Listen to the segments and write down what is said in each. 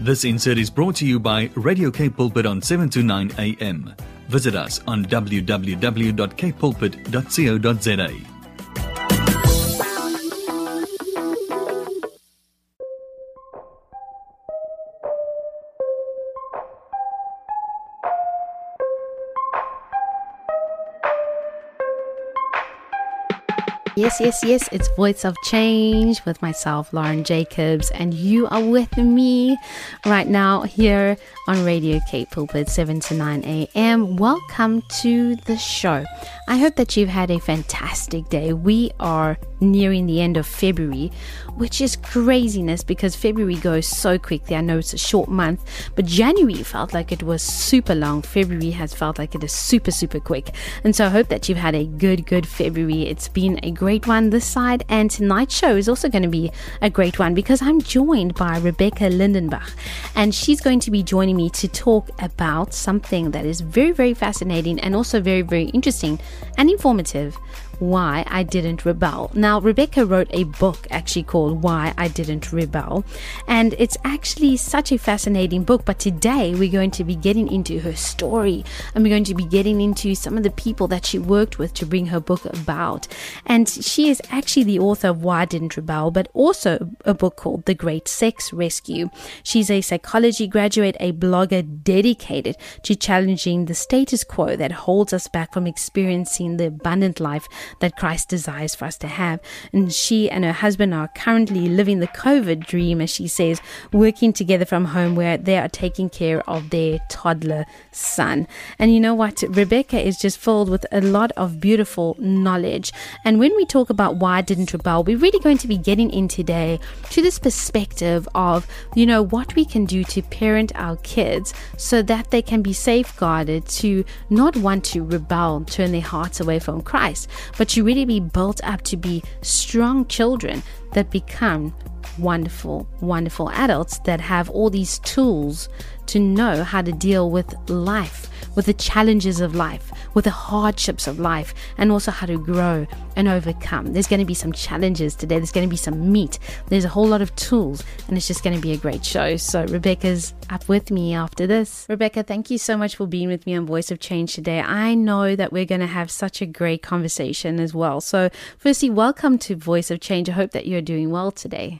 This insert is brought to you by Radio Cape Pulpit on 7 to 9 a.m. Visit us on www.capepulpit.co.za. Yes, it's Voice of Change with myself, Lauren Jacobs, and you are with me right now here on Radio Cape Pulpit, 7 to 9 a.m. Welcome to the show. I hope that you've had a fantastic day. We are nearing the end of February, which is craziness because February goes so quickly. I know it's a short month, but January felt like it was super long. February has felt like it is super quick. And so I hope that you've had a good February. It's been a great one this side, and tonight's show is also going to be a great one because I'm joined by Rebecca Lindenbach, and she's going to be joining me to talk about something that is very fascinating and also very interesting and informative: Why I Didn't Rebel. Now, Rebecca wrote a book actually called Why I Didn't Rebel, and it's actually such a fascinating book. But today we're going to be getting into her story, and we're going to be getting into some of the people that she worked with to bring her book about. And she is actually the author of Why I Didn't Rebel, but also a book called The Great Sex Rescue. She's a psychology graduate, a blogger dedicated to challenging the status quo that holds us back from experiencing the abundant life that Christ desires for us to have. And she and her husband are currently living the COVID dream, as she says, working together from home where they are taking care of their toddler son. And you know what? Rebecca is just filled with a lot of beautiful knowledge. And when we talk about Why I Didn't Rebel, we're really going to be getting in today to this perspective of, what we can do to parent our kids so that they can be safeguarded to not want to rebel, turn their hearts away from Christ, but to really be built up to be strong children that become wonderful adults that have all these tools to know how to deal with life, with the challenges of life, with the hardships of life, and also how to grow and overcome. There's going to be some challenges today. There's going to be some meat. There's a whole lot of tools, and it's just going to be a great show. So Rebecca's up with me after this. Rebecca, thank you so much for being with me on Voice of Change today. I know that we're going to have such a great conversation as well. So firstly, welcome to Voice of Change. I hope that you're doing well today.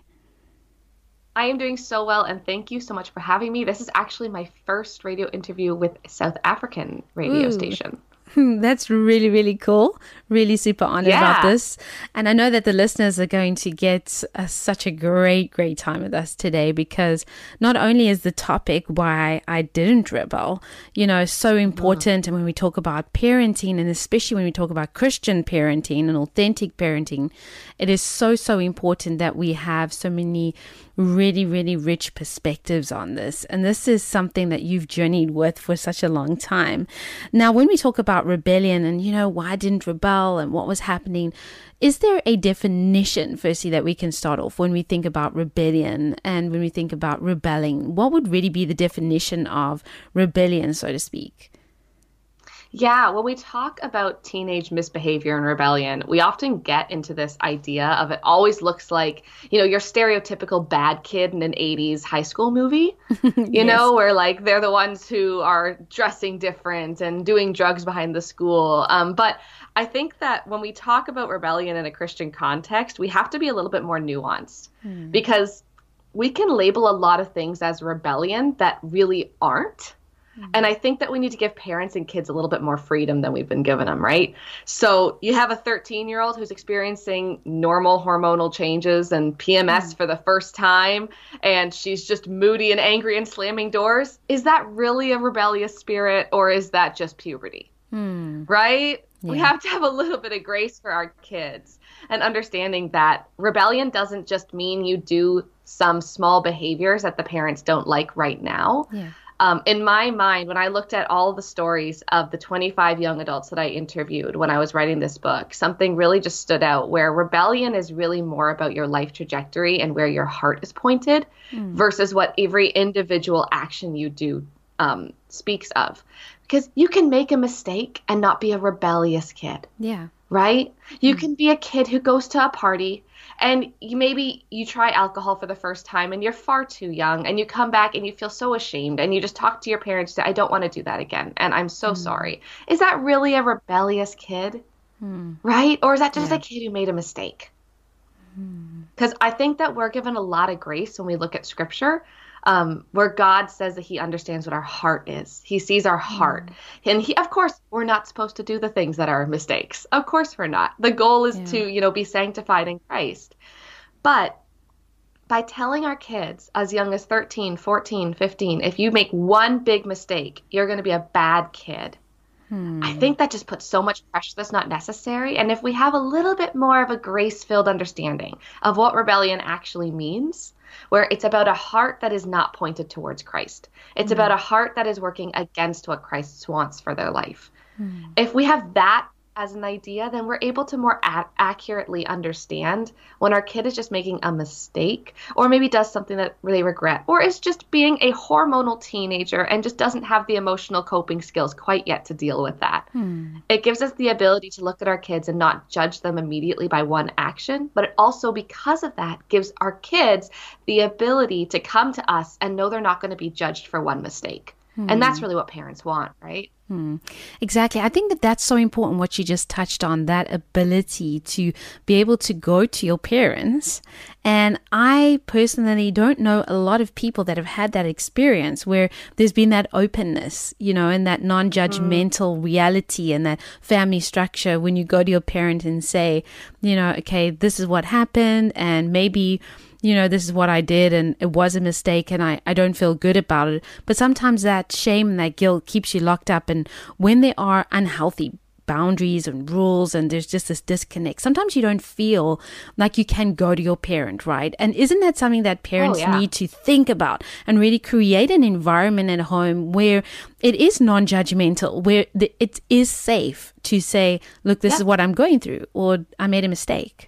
I am doing so well, and thank you so much for having me. This is actually my first radio interview with a South African radio station. That's really cool. Really super honored about this. And I know that the listeners are going to get such a great time with us today, because not only is the topic Why I Didn't Rebel, so important. And when we talk about parenting, and especially when we talk about Christian parenting and authentic parenting, it is so important that we have so many really rich perspectives on this. And this is something that you've journeyed with for such a long time. Now, when we talk about rebellion and, why I didn't rebel and what was happening, is there a definition, firstly, that we can start off when we think about rebellion and when we think about rebelling? What would really be the definition of rebellion, so to speak? Yeah, when we talk about teenage misbehavior and rebellion, we often get into this idea of it always looks like, your stereotypical bad kid in an 80s high school movie, where like they're the ones who are dressing different and doing drugs behind the school. But I think that when we talk about rebellion in a Christian context, we have to be a little bit more nuanced because we can label a lot of things as rebellion that really aren't. And I think that we need to give parents and kids a little bit more freedom than we've been giving them, right? So you have a 13-year-old who's experiencing normal hormonal changes and PMS for the first time, and she's just moody and angry and slamming doors. Is that really a rebellious spirit, or is that just puberty? Right? Yeah. We have to have a little bit of grace for our kids and understanding that rebellion doesn't just mean you do some small behaviors that the parents don't like right now. Yeah. In my mind, when I looked at all the stories of the 25 young adults that I interviewed when I was writing this book, something really just stood out where rebellion is really more about your life trajectory and where your heart is pointed versus what every individual action you do speaks of. Because you can make a mistake and not be a rebellious kid. Yeah. Right? You can be a kid who goes to a party And maybe you try alcohol for the first time and you're far too young, and you come back and you feel so ashamed, and you just talk to your parents and say, I don't want to do that again, and I'm so sorry. Is that really a rebellious kid? Right? Or is that just a kid who made a mistake? Because I think that we're given a lot of grace when we look at scripture, where God says that he understands what our heart is. He sees our heart. And of course, we're not supposed to do the things that are mistakes. Of course we're not. The goal is to, be sanctified in Christ. But by telling our kids as young as 13, 14, 15, if you make one big mistake, you're going to be a bad kid. I think that just puts so much pressure that's not necessary. And if we have a little bit more of a grace-filled understanding of what rebellion actually means, where it's about a heart that is not pointed towards Christ. It's about a heart that is working against what Christ wants for their life. If we have that as an idea, then we're able to more accurately understand when our kid is just making a mistake, or maybe does something that they regret, or is just being a hormonal teenager and just doesn't have the emotional coping skills quite yet to deal with that. It gives us the ability to look at our kids and not judge them immediately by one action, but it also, because of that, gives our kids the ability to come to us and know they're not going to be judged for one mistake. And that's really what parents want, right? Exactly. I think that that's so important, what you just touched on, that ability to be able to go to your parents. And I personally don't know a lot of people that have had that experience where there's been that openness, and that non-judgmental reality and that family structure when you go to your parent and say, okay, this is what happened, and maybe this is what I did and it was a mistake and I don't feel good about it. But sometimes that shame and that guilt keeps you locked up. And when there are unhealthy boundaries and rules and there's just this disconnect, sometimes you don't feel like you can go to your parent, right? And isn't that something that parents need to think about and really create an environment at home where it is non-judgmental, where it is safe to say, look, this is what I'm going through, or I made a mistake?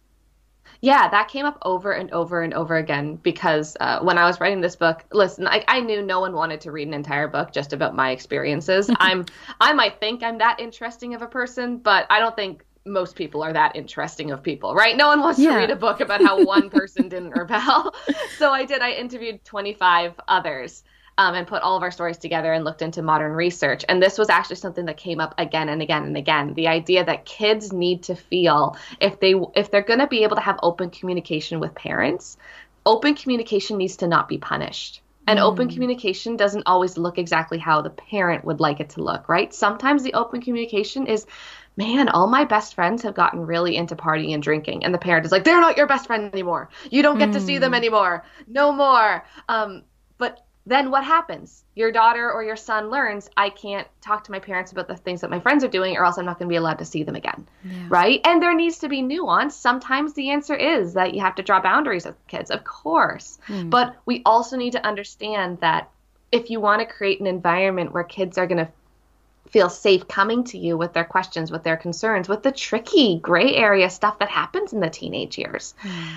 Yeah, that came up over and over and over again because when I was writing this book, listen, I knew no one wanted to read an entire book just about my experiences. I might think I'm that interesting of a person, but I don't think most people are that interesting of people, right? No one wants to read a book about how one person didn't rebel. So I interviewed 25 others. And put all of our stories together and looked into modern research. And this was actually something that came up again and again and again. The idea that kids need to feel, if they're going to be able to have open communication with parents, open communication needs to not be punished. And open communication doesn't always look exactly how the parent would like it to look, right? Sometimes the open communication is, man, all my best friends have gotten really into partying and drinking. And the parent is like, they're not your best friend anymore. You don't get to see them anymore. No more. But then what happens? Your daughter or your son learns, I can't talk to my parents about the things that my friends are doing, or else I'm not going to be allowed to see them again, right? And there needs to be nuance. Sometimes the answer is that you have to draw boundaries with kids, of course. But we also need to understand that if you want to create an environment where kids are going to feel safe coming to you with their questions, with their concerns, with the tricky gray area stuff that happens in the teenage years,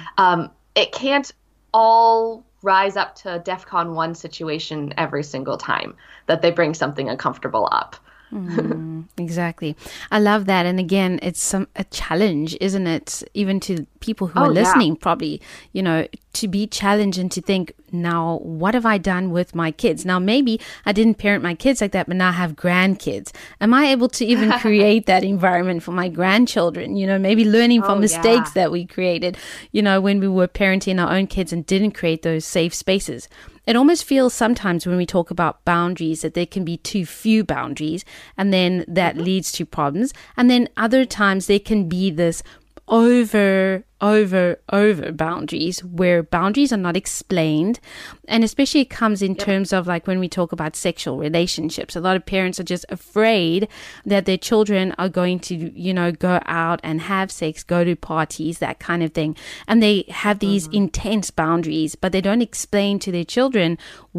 it can't all rise up to a DEFCON 1 situation every single time that they bring something uncomfortable up. Exactly. I love that. And again, it's a challenge, isn't it? Even to people who are listening, probably, to be challenged and to think, now, what have I done with my kids? Now, maybe I didn't parent my kids like that, but now I have grandkids. Am I able to even create that environment for my grandchildren? Maybe learning from mistakes that we created, when we were parenting our own kids and didn't create those safe spaces. It almost feels sometimes when we talk about boundaries that there can be too few boundaries, and then that leads to problems. And then other times there can be this over boundaries, where boundaries are not explained. And especially it comes in terms of like when we talk about sexual relationships. A lot of parents are just afraid that their children are going to, go out and have sex, go to parties, that kind of thing. And they have these intense boundaries, but they don't explain to their children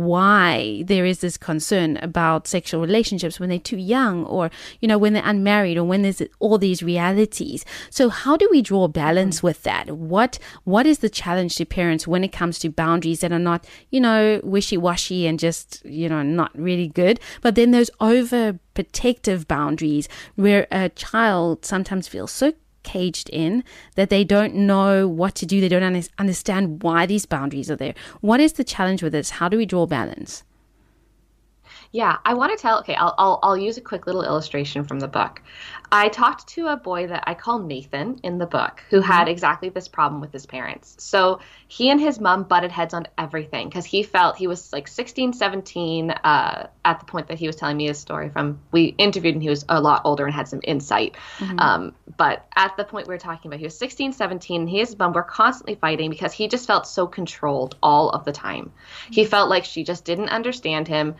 why there is this concern about sexual relationships when they're too young, or, when they're unmarried, or when there's all these realities. So how do we draw balance with that? What is the challenge to parents when it comes to boundaries that are not, wishy-washy and just, not really good, but then those overprotective boundaries where a child sometimes feels so caged in, that they don't know what to do. They don't understand why these boundaries are there. What is the challenge with this? How do we draw balance? Yeah, I want to tell. Okay, I'll use a quick little illustration from the book. I talked to a boy that I call Nathan in the book, who had exactly this problem with his parents. So he and his mom butted heads on everything because he felt he was like 16, 17 at the point that he was telling me his story from. We interviewed him. He was a lot older and had some insight. But at the point we were talking about, he was 16, 17. And he and his mom were constantly fighting because he just felt so controlled all of the time. He felt like she just didn't understand him.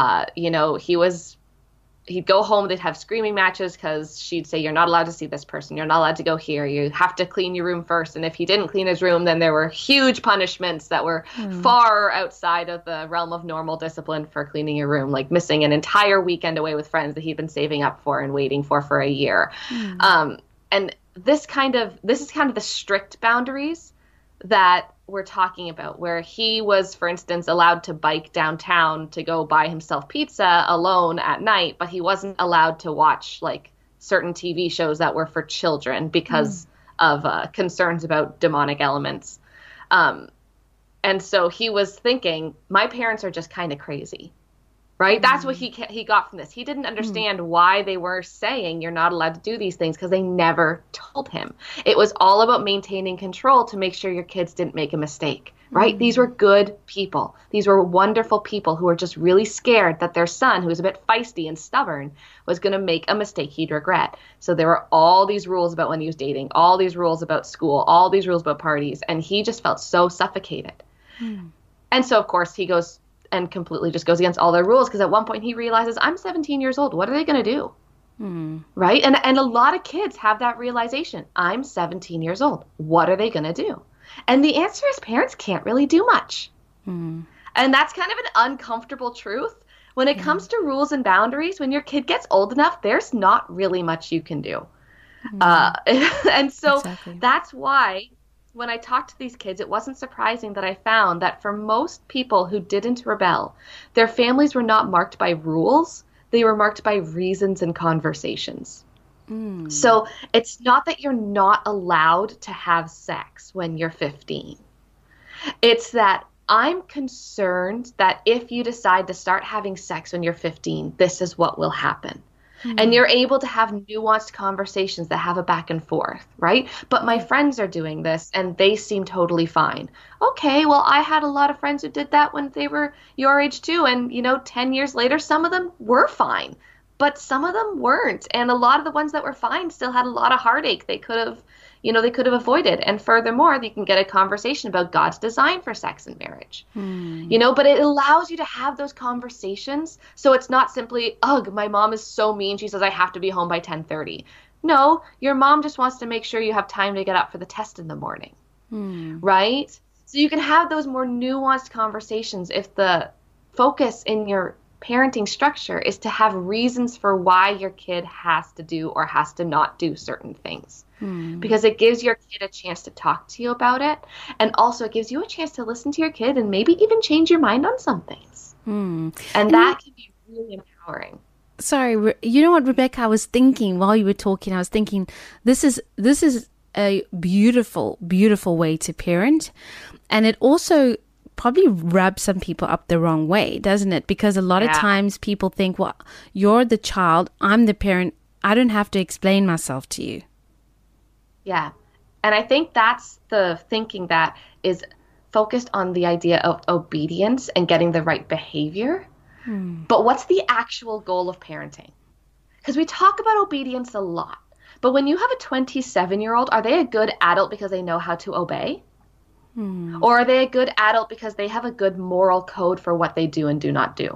He'd go home, they'd have screaming matches because she'd say, you're not allowed to see this person. You're not allowed to go here. You have to clean your room first. And if he didn't clean his room, then there were huge punishments that were far outside of the realm of normal discipline for cleaning your room, like missing an entire weekend away with friends that he'd been saving up for and waiting for a year. And this is kind of the strict boundaries that we're talking about, where he was, for instance, allowed to bike downtown to go buy himself pizza alone at night, but he wasn't allowed to watch like certain TV shows that were for children because of concerns about demonic elements. And so he was thinking, my parents are just kind of crazy. Right? That's what he got from this. He didn't understand why they were saying you're not allowed to do these things because they never told him. It was all about maintaining control to make sure your kids didn't make a mistake. Right? These were good people. These were wonderful people who were just really scared that their son, who was a bit feisty and stubborn, was going to make a mistake he'd regret. So there were all these rules about when he was dating, all these rules about school, all these rules about parties, and he just felt so suffocated. And so, of course, he goes and completely just goes against all their rules because at one point he realizes, I'm 17 years old. What are they going to do? Right? And a lot of kids have that realization. I'm 17 years old. What are they going to do? And the answer is parents can't really do much. And that's kind of an uncomfortable truth. When it comes to rules and boundaries, when your kid gets old enough, there's not really much you can do. And so that's why when I talked to these kids, it wasn't surprising that I found that for most people who didn't rebel, their families were not marked by rules. They were marked by reasons and conversations. So it's not that you're not allowed to have sex when you're 15. It's that I'm concerned that if you decide to start having sex when you're 15, this is what will happen. And you're able to have nuanced conversations that have a back and forth, right? But my friends are doing this and they seem totally fine. Okay, well, I had a lot of friends who did that when they were your age too. And, 10 years later, some of them were fine, but some of them weren't. And a lot of the ones that were fine still had a lot of heartache they could have avoided. And furthermore, you can get a conversation about God's design for sex and marriage, but it allows you to have those conversations. So it's not simply, ugh, my mom is so mean. She says I have to be home by 10:30. No, your mom just wants to make sure you have time to get up for the test in the morning. Right? So you can have those more nuanced conversations if the focus in your parenting structure is to have reasons for why your kid has to do or has to not do certain things. Because it gives your kid a chance to talk to you about it. And also it gives you a chance to listen to your kid and maybe even change your mind on some things. And that can be really empowering. Sorry, you know what, Rebecca, I was thinking while you were talking, I was thinking this is a beautiful, beautiful way to parent. And it also probably rubs some people up the wrong way, doesn't it? Because a lot of times people think, well, you're the child, I'm the parent, I don't have to explain myself to you. Yeah. And I think that's the thinking that is focused on the idea of obedience and getting the right behavior. But what's the actual goal of parenting? Because we talk about obedience a lot. But when you have a 27-year-old, are they a good adult because they know how to obey? Or are they a good adult because they have a good moral code for what they do and do not do?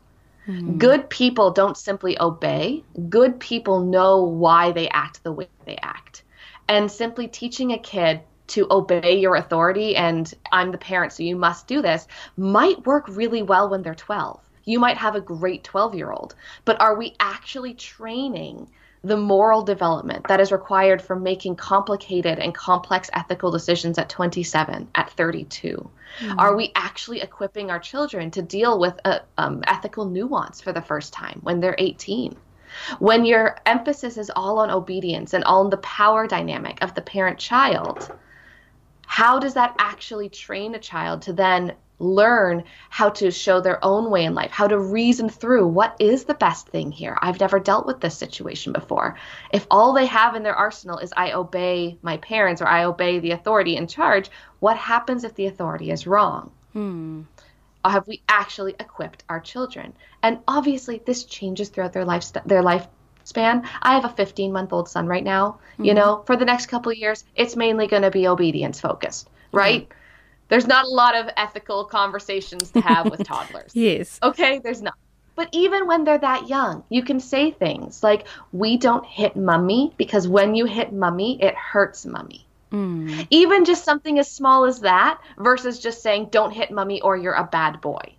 Good people don't simply obey. Good people know why they act the way they act. And simply teaching a kid to obey your authority and I'm the parent, so you must do this, might work really well when they're 12. You might have a great 12-year-old. But are we actually training the moral development that is required for making complicated and complex ethical decisions at 27, at 32? Are we actually equipping our children to deal with ethical nuance for the first time when they're 18? When your emphasis is all on obedience and all on the power dynamic of the parent-child, how does that actually train a child to then learn how to show their own way in life, how to reason through what is the best thing here? I've never dealt with this situation before. If all they have in their arsenal is I obey my parents or I obey the authority in charge, what happens if the authority is wrong? Have we actually equipped our children? And obviously this changes throughout their lifespan. I have a 15-month-old son right now. You know, for the next couple of years, it's mainly going to be obedience focused, right? There's not a lot of ethical conversations to have with toddlers. Yes. Okay, there's not. But even when they're that young, you can say things like, we don't hit mommy because when you hit mommy, it hurts mommy. Even just something as small as that versus just saying, don't hit mommy or you're a bad boy.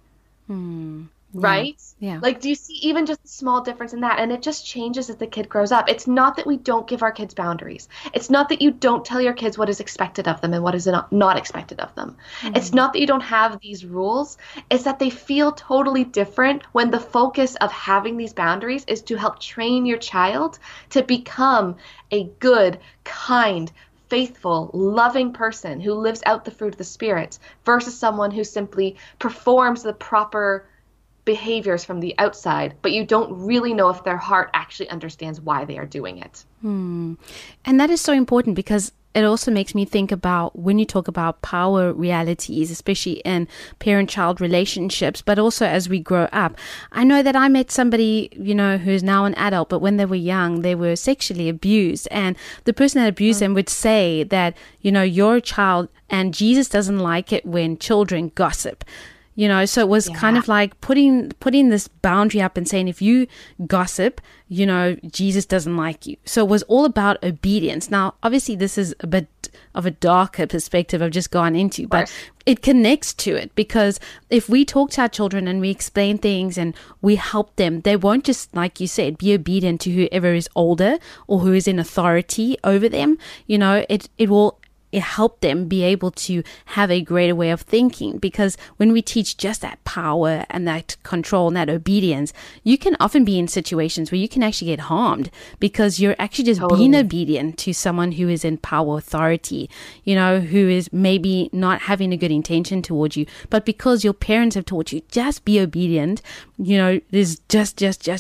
Right? Yeah. Like, do you see even just a small difference in that? And it just changes as the kid grows up. It's not that we don't give our kids boundaries. It's not that you don't tell your kids what is expected of them and what is not expected of them. It's not that you don't have these rules. It's that they feel totally different when the focus of having these boundaries is to help train your child to become a good, kind, faithful, loving person who lives out the fruit of the Spirit versus someone who simply performs the proper behaviors from the outside, but you don't really know if their heart actually understands why they are doing it. And that is so important because it also makes me think about when you talk about power realities, especially in parent-child relationships, but also as we grow up. I know that I met somebody, you know, who's now an adult, but when they were young, they were sexually abused. And the person that abused them would say that, you know, you're a child and Jesus doesn't like it when children gossip. You know, so it was kind of like putting this boundary up and saying, if you gossip, you know, Jesus doesn't like you. So it was all about obedience. Now, obviously, this is a bit of a darker perspective I've just gone into, but it connects to it because if we talk to our children and we explain things and we help them, they won't just, like you said, be obedient to whoever is older or who is in authority over them. You know, it will help them be able to have a greater way of thinking, because when we teach just that power and that control and that obedience, you can often be in situations where you can actually get harmed because you're actually just being obedient to someone who is in power, authority, you know, who is maybe not having a good intention towards you, but because your parents have taught you just be obedient, you know, there's just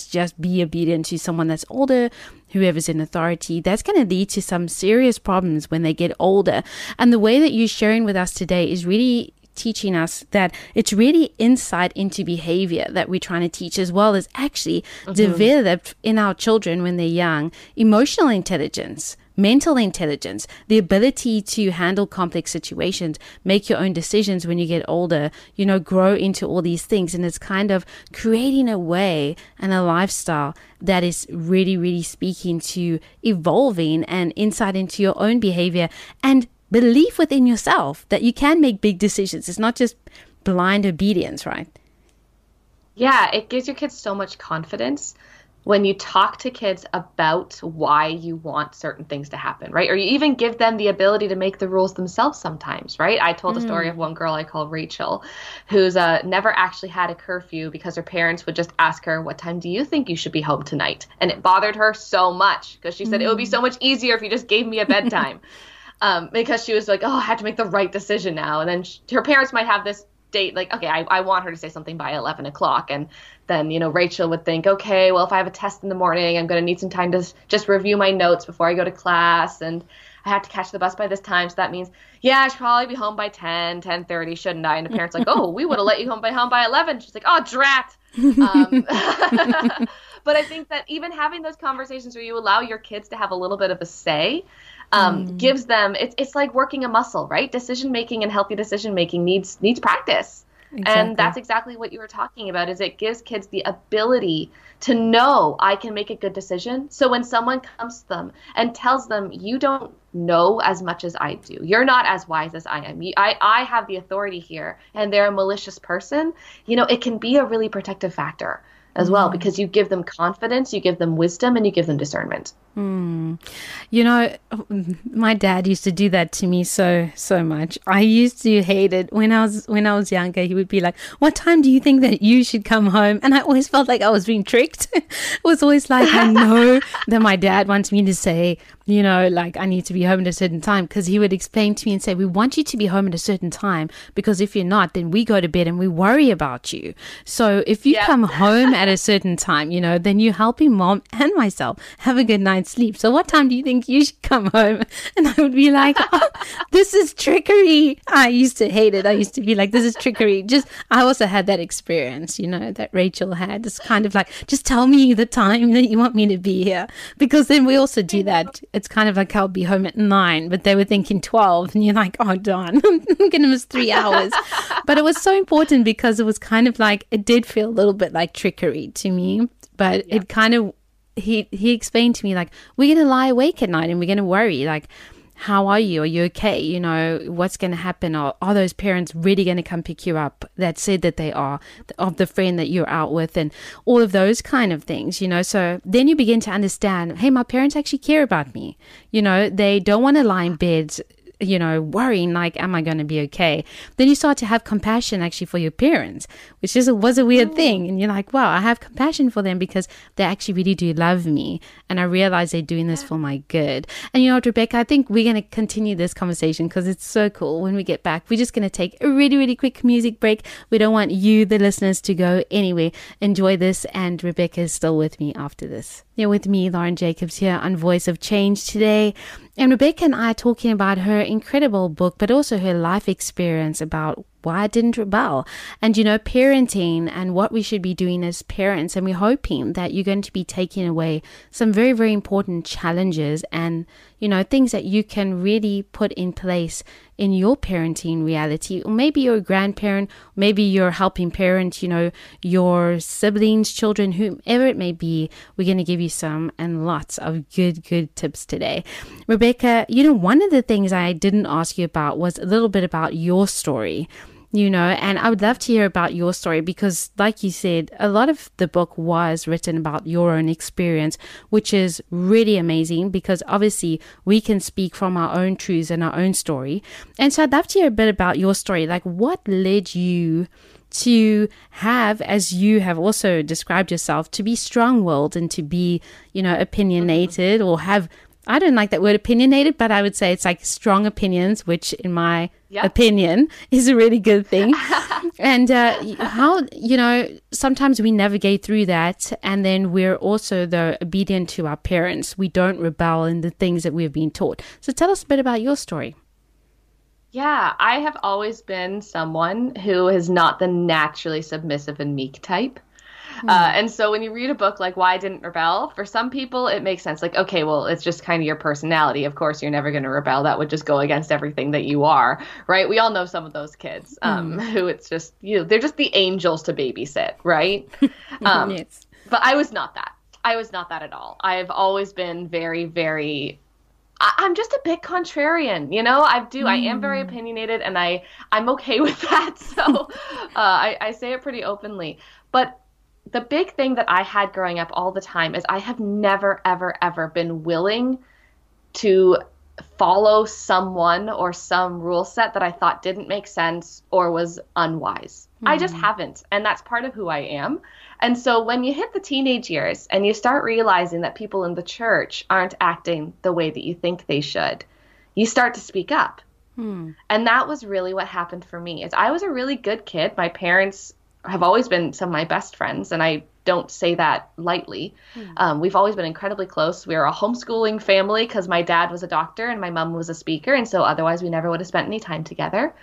be obedient to someone that's older, whoever's in authority. That's going to lead to some serious problems when they get older. And the way that you're sharing with us today is really teaching us that it's really insight into behavior that we're trying to teach, as well as actually develop in our children when they're young, emotional intelligence, mental intelligence, the ability to handle complex situations, make your own decisions when you get older, you know, grow into all these things. And it's kind of creating a way and a lifestyle that is really, really speaking to evolving and insight into your own behavior and belief within yourself that you can make big decisions. It's not just blind obedience, right? Yeah, it gives your kids so much confidence when you talk to kids about why you want certain things to happen, right? Or you even give them the ability to make the rules themselves sometimes, right? I told a story of one girl I call Rachel, who's never actually had a curfew because her parents would just ask her, what time do you think you should be home tonight? And it bothered her so much because she said, it would be so much easier if you just gave me a bedtime. Because she was like, oh, I have to make the right decision now. And then her parents might have this date, like, okay, I want her to say something by 11 o'clock. And then, you know, Rachel would think, okay, well, if I have a test in the morning, I'm going to need some time to just review my notes before I go to class. And I have to catch the bus by this time. So that means, yeah, I should probably be home by 10:30, shouldn't I? And the parents like, oh, we would have let you home by 11. She's like, oh, drat. But I think that even having those conversations where you allow your kids to have a little bit of a say gives them, it's like working a muscle, right? Decision making and healthy decision making needs practice. Exactly. And that's exactly what you were talking about, is it gives kids the ability to know I can make a good decision. So when someone comes to them and tells them, you don't know as much as I do, you're not as wise as I am, I have the authority here, and they're a malicious person, you know, it can be a really protective factor. as well, because you give them confidence, you give them wisdom, and you give them discernment. You know, my dad used to do that to me so much. I used to hate it when I was younger. He would be like, "What time do you think that you should come home?" And I always felt like I was being tricked. It was always like, I know that my dad wants me to say, you know, like, I need to be home at a certain time, because he would explain to me and say, we want you to be home at a certain time, because if you're not, then we go to bed and we worry about you. So if you come home at a certain time, you know, then you're helping mom and myself have a good night's sleep. So what time do you think you should come home? And I would be like, oh, this is trickery. I used to hate it. I used to be like, this is trickery. I also had that experience, you know, that Rachel had. It's kind of like, just tell me the time that you want me to be here, because then we also do that. It's kind of like, I'll be home at 9, but they were thinking 12, and you're like, oh darn, I'm going to miss 3 hours. But it was so important, because it was kind of like, it did feel a little bit like trickery to me, but it kind of, he explained to me, like, we're going to lie awake at night and we're going to worry, like, how are you? Are you okay? You know, what's going to happen? Are those parents really going to come pick you up that said that they are, of the friend that you're out with, and all of those kind of things, you know? So then you begin to understand, hey, my parents actually care about me. You know, they don't want to lie in bed, you know, worrying like, am I going to be okay? Then you start to have compassion actually for your parents, which was a weird thing. And you're like, wow, I have compassion for them because they actually really do love me. And I realize they're doing this for my good. And you know what, Rebecca, I think we're going to continue this conversation because it's so cool. When we get back, we're just going to take a really, really quick music break. We don't want you, the listeners, to go anywhere. Enjoy this. And Rebecca is still with me after this. You're with me, Lauren Jacobs, here on Voice of Change today. And Rebecca and I are talking about her incredible book, but also her life experience about why I didn't rebel, and, you know, parenting and what we should be doing as parents. And we're hoping that you're going to be taking away some very, very important challenges and, you know, things that you can really put in place in your parenting reality. Or maybe you're a grandparent, maybe you're helping parent, you know, your siblings, children, whomever it may be. We're going to give you some and lots of good tips today. Rebecca, you know, one of the things I didn't ask you about was a little bit about your story. You know, and I would love to hear about your story because, like you said, a lot of the book was written about your own experience, which is really amazing because obviously we can speak from our own truths and our own story. And so I'd love to hear a bit about your story. Like, what led you to have, as you have also described yourself, to be strong-willed and to be, you know, opinionated or have, I don't like that word opinionated, but I would say it's like strong opinions, which in my opinion is a really good thing. And how, you know, sometimes we navigate through that, and then we're also, though, obedient to our parents. We don't rebel in the things that we've been taught. So tell us a bit about your story. Yeah, I have always been someone who is not the naturally submissive and meek type. And so when you read a book like Why I Didn't Rebel, for some people it makes sense. Like, okay, well, it's just kind of your personality. Of course, you're never going to rebel. That would just go against everything that you are, right? We all know some of those kids who it's just, you know, they're just the angels to babysit, right? Yes. But I was not that. I was not that at all. I've always been very, very... I'm just a bit contrarian, you know. I am very opinionated, and I'm okay with that. So I say it pretty openly. But the big thing that I had growing up all the time is I have never, ever, ever been willing to follow someone or some rule set that I thought didn't make sense or was unwise. I just haven't. And that's part of who I am. And so when you hit the teenage years and you start realizing that people in the church aren't acting the way that you think they should, you start to speak up. And that was really what happened for me. Is I was a really good kid. My parents have always been some of my best friends, and I don't say that lightly. We've always been incredibly close. We were a homeschooling family because my dad was a doctor and my mom was a speaker, and so otherwise we never would have spent any time together.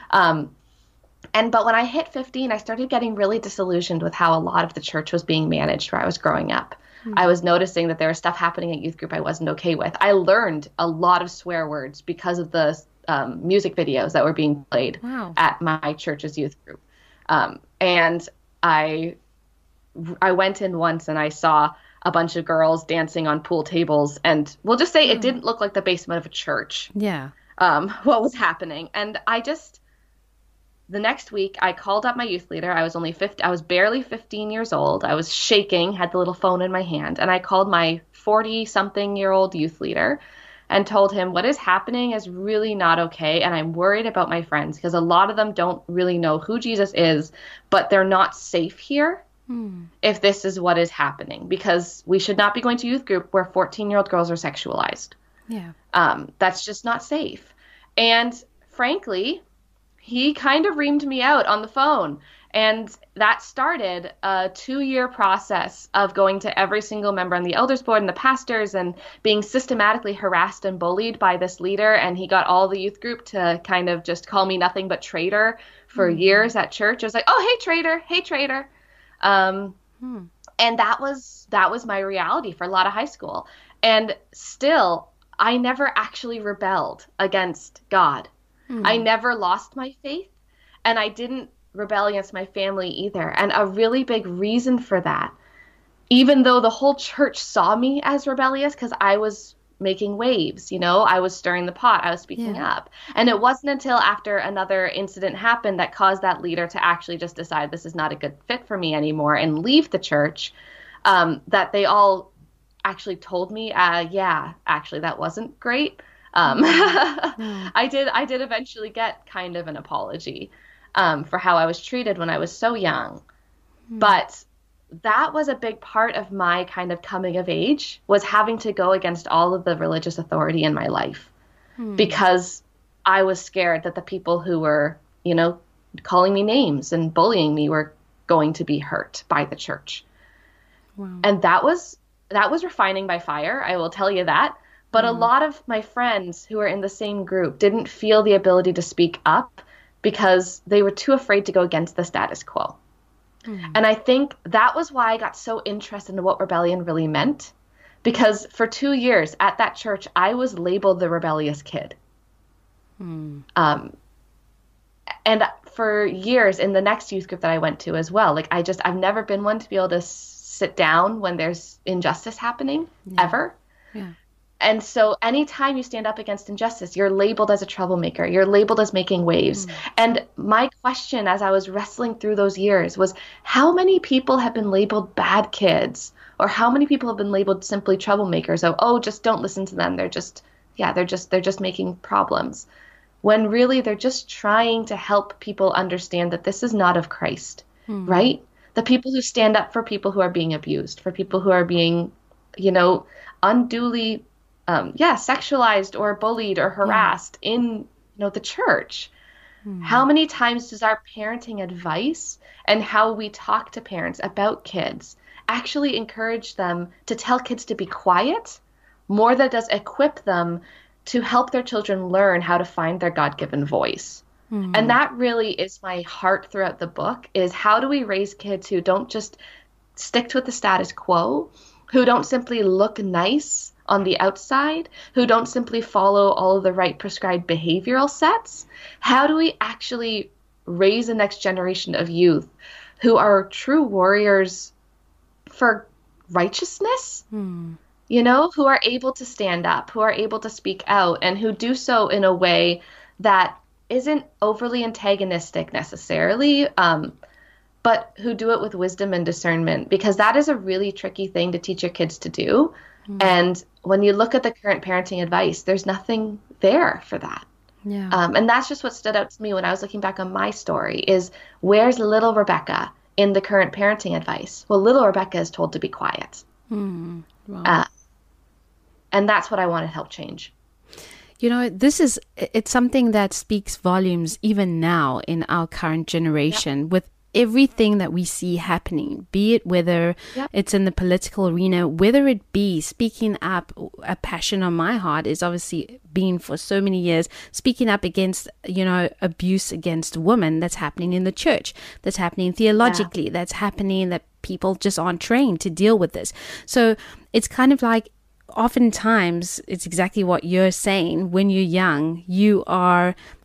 But when I hit 15, I started getting really disillusioned with how a lot of the church was being managed where I was growing up. I was noticing that there was stuff happening at youth group I wasn't okay with. I learned a lot of swear words because of the music videos that were being played at my church's youth group. And I went in once and I saw a bunch of girls dancing on pool tables, and we'll just say it didn't look like the basement of a church. Yeah. What was happening. And the next week, I called up my youth leader. I was only 50, I was barely 15 years old. I was shaking, had the little phone in my hand, and I called my 40-something-year-old youth leader and told him what is happening is really not okay, and I'm worried about my friends because a lot of them don't really know who Jesus is, but they're not safe here if this is what is happening, because we should not be going to youth group where 14-year-old girls are sexualized. Yeah. That's just not safe. And frankly, he kind of reamed me out on the phone. And that started a 2-year process of going to every single member on the elders board and the pastors and being systematically harassed and bullied by this leader. And he got all the youth group to kind of just call me nothing but traitor for years at church. It was like, oh, hey, traitor. And that was my reality for a lot of high school. And still, I never actually rebelled against God. I never lost my faith, and I didn't rebel against my family either. And a really big reason for that, even though the whole church saw me as rebellious because I was making waves, I was stirring the pot, I was speaking up. And it wasn't until after another incident happened that caused that leader to actually just decide this is not a good fit for me anymore and leave the church, that they all actually told me, actually that wasn't great. I did eventually get kind of an apology for how I was treated when I was so young. But that was a big part of my kind of coming of age, was having to go against all of the religious authority in my life because I was scared that the people who were, calling me names and bullying me were going to be hurt by the church. Wow. And that was refining by fire, I will tell you that. But a lot of my friends who are in the same group didn't feel the ability to speak up because they were too afraid to go against the status quo. And I think that was why I got so interested in what rebellion really meant, because for 2 years at that church, I was labeled the rebellious kid. And for years in the next youth group that I went to as well, I've never been one to be able to sit down when there's injustice happening, ever. Yeah. And so anytime you stand up against injustice, you're labeled as a troublemaker. You're labeled as making waves. And my question as I was wrestling through those years was, how many people have been labeled bad kids? Or how many people have been labeled simply troublemakers? Oh, just don't listen to them. They're just making problems. When really they're just trying to help people understand that this is not of Christ, right? The people who stand up for people who are being abused, for people who are being, unduly sexualized or bullied or harassed in, the church. How many times does our parenting advice and how we talk to parents about kids actually encourage them to tell kids to be quiet more than it does equip them to help their children learn how to find their God-given voice? And that really is my heart throughout the book, is how do we raise kids who don't just stick to the status quo, who don't simply look nice on the outside, who don't simply follow all of the right prescribed behavioral sets? How do we actually raise the next generation of youth who are true warriors for righteousness? Who are able to stand up, who are able to speak out, and who do so in a way that isn't overly antagonistic necessarily, but who do it with wisdom and discernment, because that is a really tricky thing to teach your kids to do. And when you look at the current parenting advice, there's nothing there for that. Yeah. And that's just what stood out to me when I was looking back on my story, is where's little Rebecca in the current parenting advice? Well, little Rebecca is told to be quiet. Wow. And that's what I want to help change. It's something that speaks volumes even now in our current generation, with everything that we see happening, be it whether it's in the political arena, whether it be speaking up. A passion on my heart is obviously been for so many years speaking up against, abuse against women that's happening in the church, that's happening theologically, that's happening, that people just aren't trained to deal with this. So it's kind of like, oftentimes it's exactly what you're saying. When you're young, you are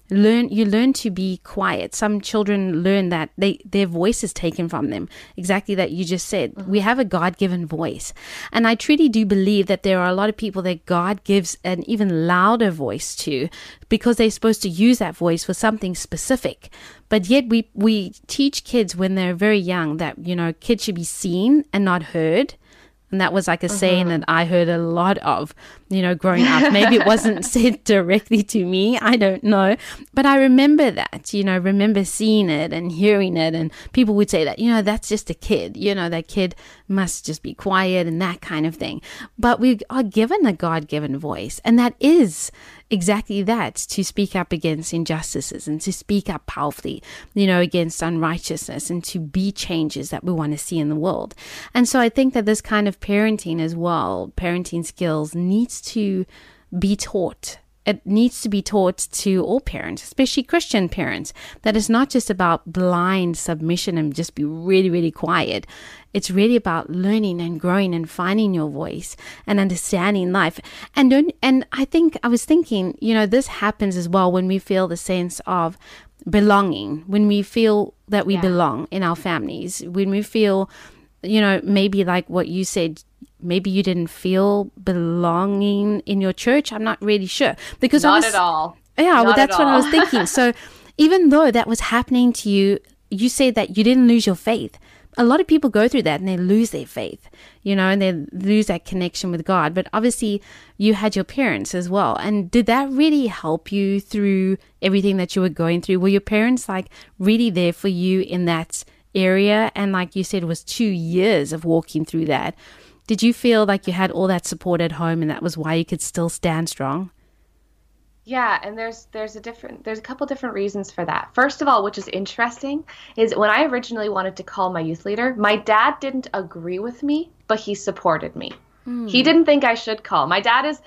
You learn to be quiet. Some children learn that their voice is taken from them. Exactly that you just said. Mm-hmm. We have a God-given voice. And I truly do believe that there are a lot of people that God gives an even louder voice to, because they're supposed to use that voice for something specific. But yet we teach kids when they're very young that, kids should be seen and not heard. And that was like a saying that I heard a lot of, growing up. Maybe it wasn't said directly to me. I don't know. But I remember that, remember seeing it and hearing it. And people would say that, that's just a kid. That kid must just be quiet and that kind of thing. But we are given a God-given voice. And that is exactly that, to speak up against injustices and to speak up powerfully, against unrighteousness, and to be changes that we want to see in the world. And so I think that this kind of parenting as well, parenting skills, needs to be taught. It needs to be taught to all parents, especially Christian parents, that it's not just about blind submission and just be really, really quiet. It's really about learning and growing and finding your voice and understanding life. And I was thinking, this happens as well when we feel the sense of belonging, when we feel that we belong in our families, when we feel, maybe like what you said, maybe you didn't feel belonging in your church. I'm not really sure. Because not at all. Yeah, well, that's what I was thinking. So even though that was happening to you, you said that you didn't lose your faith. A lot of people go through that and they lose their faith, and they lose that connection with God. But obviously you had your parents as well. And did that really help you through everything that you were going through? Were your parents really there for you in that area? And like you said, it was 2 years of walking through that. Did you feel like you had all that support at home and that was why you could still stand strong? Yeah, and there's a couple different reasons for that. First of all, which is interesting, is when I originally wanted to call my youth leader, my dad didn't agree with me, but he supported me. He didn't think I should call. My dad is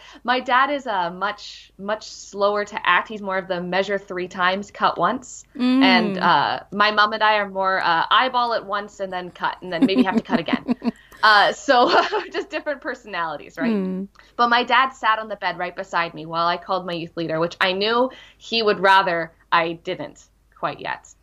much slower to act. He's more of the measure 3 times, cut once. And my mom and I are more eyeball it once and then cut, and then maybe have to cut again. So just different personalities, right? But my dad sat on the bed right beside me while I called my youth leader, which I knew he would rather I didn't quite yet.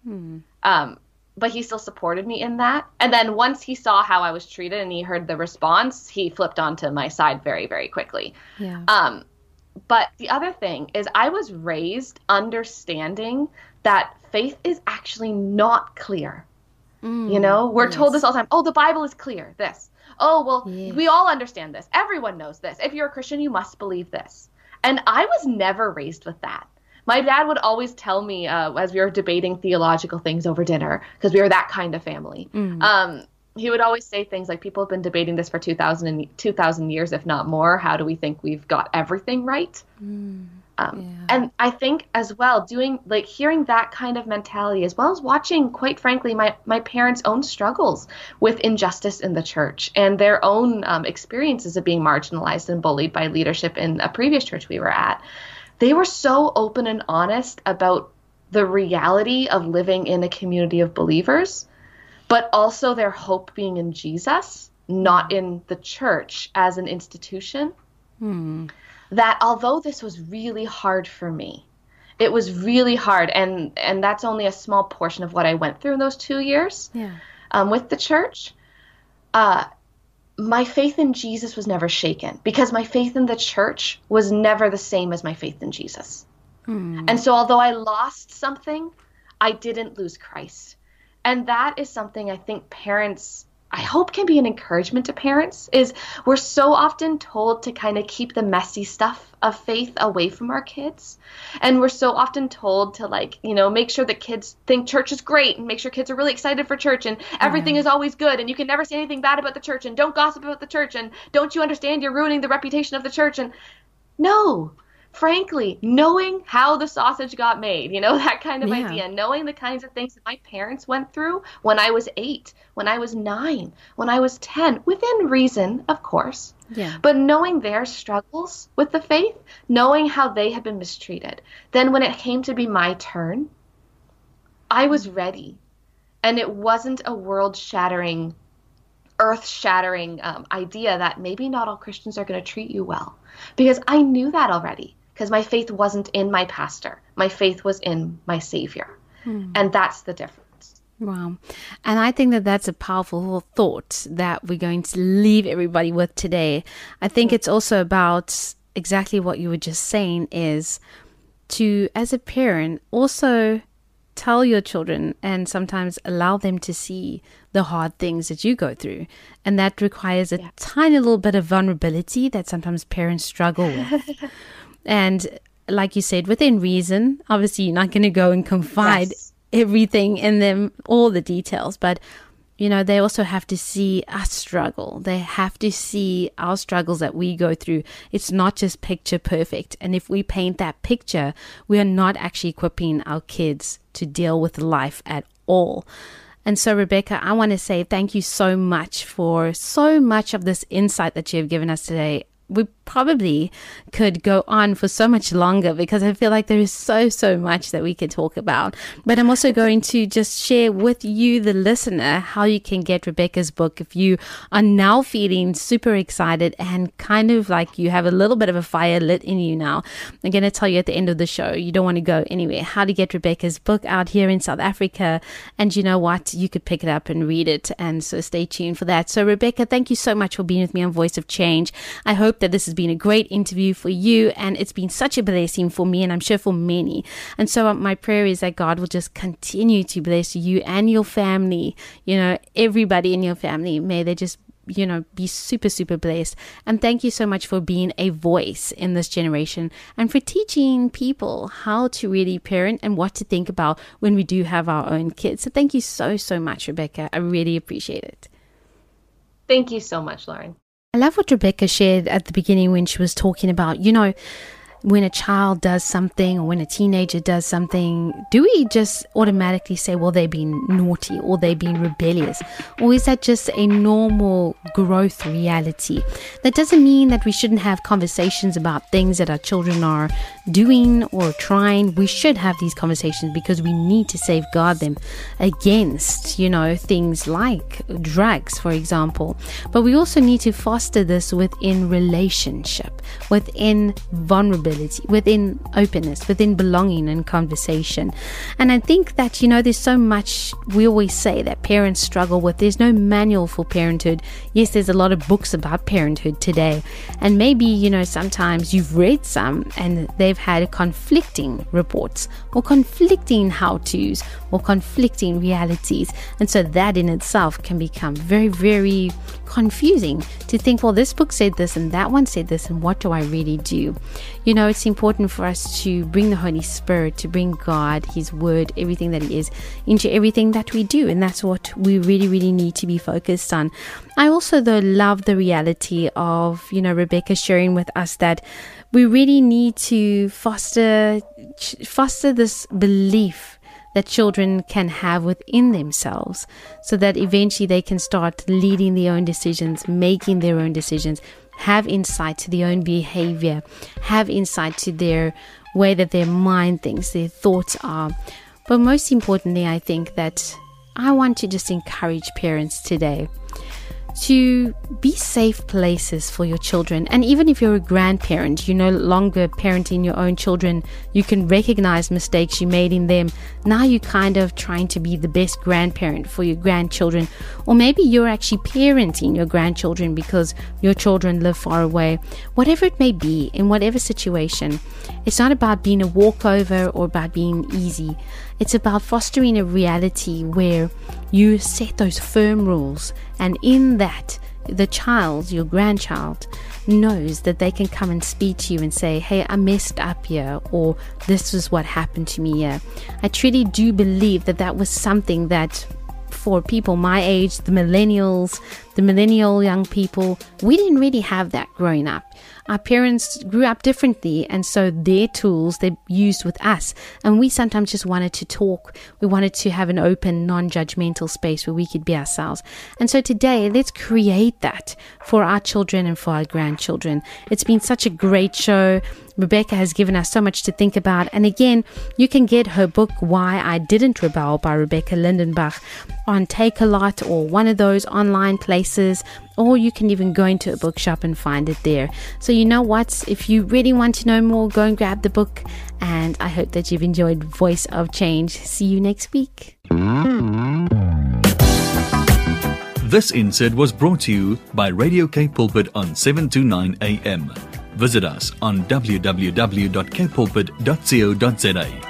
But he still supported me in that. And then once he saw how I was treated and he heard the response, he flipped onto my side very, very quickly. Yeah. But the other thing is I was raised understanding that faith is actually not clear. We're told this all the time. Oh, the Bible is clear. This. Oh, well, we all understand this. Everyone knows this. If you're a Christian, you must believe this. And I was never raised with that. My dad would always tell me as we were debating theological things over dinner, because we were that kind of family. He would always say things like, people have been debating this for 2,000 years, if not more. How do we think we've got everything right? And I think as well, hearing that kind of mentality, as well as watching, quite frankly, my parents' own struggles with injustice in the church and their own experiences of being marginalized and bullied by leadership in a previous church we were at. They were so open and honest about the reality of living in a community of believers, but also their hope being in Jesus, not in the church as an institution. That although this was really hard for me, it was really hard, and that's only a small portion of what I went through in those 2 years with the church. My faith in Jesus was never shaken, because my faith in the church was never the same as my faith in Jesus. And so although I lost something, I didn't lose Christ. And that is something I think parents, I hope, can be an encouragement to parents, is we're so often told to kind of keep the messy stuff of faith away from our kids. And we're so often told to make sure that kids think church is great and make sure kids are really excited for church and everything is always good and you can never say anything bad about the church and don't gossip about the church and don't you understand you're ruining the reputation of the church. And no, frankly, knowing how the sausage got made, that kind of idea, knowing the kinds of things that my parents went through when I was 8, when I was 9, when I was 10, within reason, of course. But knowing their struggles with the faith, knowing how they had been mistreated, then when it came to be my turn, I was ready. And it wasn't a world-shattering, earth-shattering idea that maybe not all Christians are going to treat you well. Because I knew that already. because my faith wasn't in my pastor. My faith was in my Savior. And that's the difference. Wow. And I think that that's a powerful thought that we're going to leave everybody with today. I think it's also about exactly what you were just saying, is to, as a parent, also tell your children and sometimes allow them to see the hard things that you go through. And that requires a tiny little bit of vulnerability that sometimes parents struggle with. And like you said, within reason, obviously you're not going to go and confide everything in them, all the details, but they also have to see us struggle. They have to see our struggles that we go through. It's not just picture perfect. And if we paint that picture, we are not actually equipping our kids to deal with life at all. And so, Rebecca, I want to say thank you so much for so much of this insight that you have given us today. We probably could go on for so much longer because I feel like there is so much that we could talk about. But I'm also going to just share with you, the listener, how you can get Rebecca's book if you are now feeling super excited and kind of like you have a little bit of a fire lit in you now. I'm going to tell you at the end of the show, you don't want to go anywhere, how to get Rebecca's book out here in South Africa. And you know what? You could pick it up and read it. And so stay tuned for that. So Rebecca, thank you so much for being with me on Voice of Change. I hope that this has been a great interview for you, and it's been such a blessing for me, and I'm sure for many. And so my prayer is that God will just continue to bless you and your family, everybody in your family. May they just be super blessed. And thank you so much for being a voice in this generation and for teaching people how to really parent and what to think about when we do have our own kids. So thank you so much, Rebecca. I really appreciate it. Thank you so much, Lauren. I love what Rebecca shared at the beginning when she was talking about, when a child does something or when a teenager does something, do we just automatically say, well, they've been naughty or they've been rebellious? Or is that just a normal growth reality? That doesn't mean that we shouldn't have conversations about things that our children are doing or trying. We should have these conversations because we need to safeguard them against, things like drugs, for example. But we also need to foster this within relationship, within vulnerability, within openness, within belonging and conversation. And I think that, there's so much we always say that parents struggle with. There's no manual for parenthood. Yes, there's a lot of books about parenthood today. And maybe, sometimes you've read some and they've had conflicting reports or conflicting how-tos or conflicting realities. And so that in itself can become very, very confusing to think, well, this book said this and that one said this, and what do I really do? It's important for us to bring the Holy Spirit, to bring God, His Word, everything that He is, into everything that we do. And that's what we really, really need to be focused on. I also, though, love the reality of, Rebecca sharing with us that we really need to foster this belief that children can have within themselves so that eventually they can start leading their own decisions, making their own decisions, have insight to their own behavior, have insight to their way that their mind thinks, their thoughts are. But most importantly, I think that I want to just encourage parents today to be safe places for your children. And even if you're a grandparent, you're no longer parenting your own children, you can recognize mistakes you made in them. Now you're kind of trying to be the best grandparent for your grandchildren. Or maybe you're actually parenting your grandchildren because your children live far away. Whatever it may be, in whatever situation, it's not about being a walkover or about being easy. It's about fostering a reality where you set those firm rules, and in that, the child, your grandchild, knows that they can come and speak to you and say, hey, I messed up here, or this is what happened to me here. I truly do believe that that was something that for people my age, the millennial young people, we didn't really have that growing up. Our parents grew up differently, and so their tools they used with us, and we sometimes just wanted to talk. We wanted to have an open, non-judgmental space where we could be ourselves. And so today, let's create that for our children and for our grandchildren. It's been such a great show. Rebecca has given us so much to think about. And again, you can get her book, Why I Didn't Rebel by Rebecca Lindenbach, on Take-A-Lot or one of those online places, or you can even go into a bookshop and find it there. So you know what? If you really want to know more, go and grab the book. And I hope that you've enjoyed Voice of Change. See you next week. This insert was brought to you by Radio Cape Pulpit on 729 AM. Visit us on www.capepulpit.co.za.